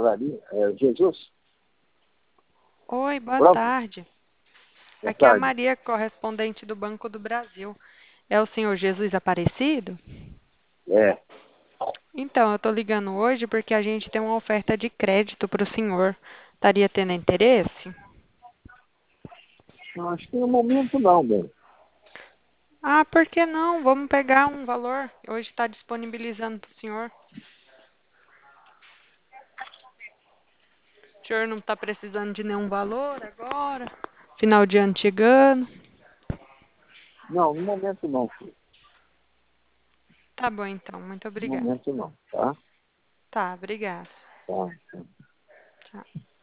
Maria, Jesus. Oi, boa Pronto, tarde. boa Aqui é a tarde. Maria, correspondente do Banco do Brasil. É o senhor Jesus Aparecido? É, Então, eu estou ligando hoje porque a gente tem uma oferta de crédito para o senhor. Estaria tendo interesse? eu acho que no momento não, bem. Ah, por que não? Vamos pegar um valor. Hoje está disponibilizando para o senhor. O senhor não está precisando de nenhum valor agora? Final de ano chegando. Não, no momento não, filho. Tá bom, então. Muito No obrigada. momento não, tá? Tá, obrigada. Tá. Tchau.